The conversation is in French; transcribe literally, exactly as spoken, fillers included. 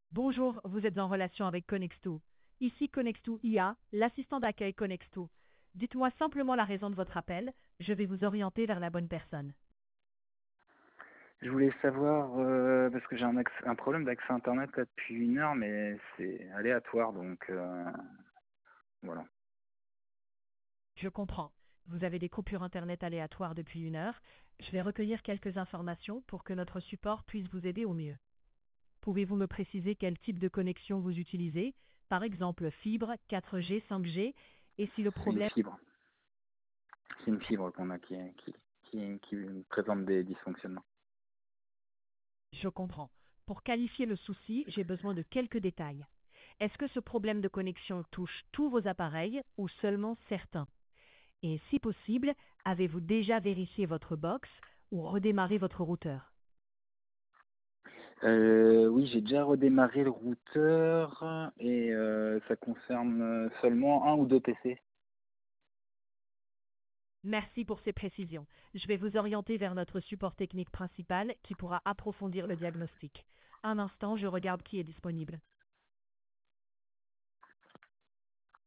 Bonjour, vous êtes en relation avec Connexto. Ici Connexto I A, l'assistant d'accueil Connexto. Dites-moi simplement la raison de votre appel, je vais vous orienter vers la bonne personne. Je voulais savoir, euh, parce que j'ai un, acc- un problème d'accès Internet là, depuis une heure, mais c'est aléatoire, donc euh, voilà. Je comprends. Vous avez des coupures Internet aléatoires depuis une heure. Je vais recueillir quelques informations pour que notre support puisse vous aider au mieux. Pouvez-vous me préciser quel type de connexion vous utilisez? Par exemple, fibre, quatre G, cinq G, et si le C'est une problème... fibre. C'est une fibre qu'on a qui, qui, qui, qui présente des dysfonctionnements. Je comprends. Pour qualifier le souci, j'ai besoin de quelques détails. Est-ce que ce problème de connexion touche tous vos appareils ou seulement certains? Et si possible, avez-vous déjà vérifié votre box ou redémarré votre routeur? Euh, oui, j'ai déjà redémarré le routeur et euh, ça concerne seulement un ou deux P C. Merci pour ces précisions. Je vais vous orienter vers notre support technique principal qui pourra approfondir le diagnostic. Un instant, je regarde qui est disponible.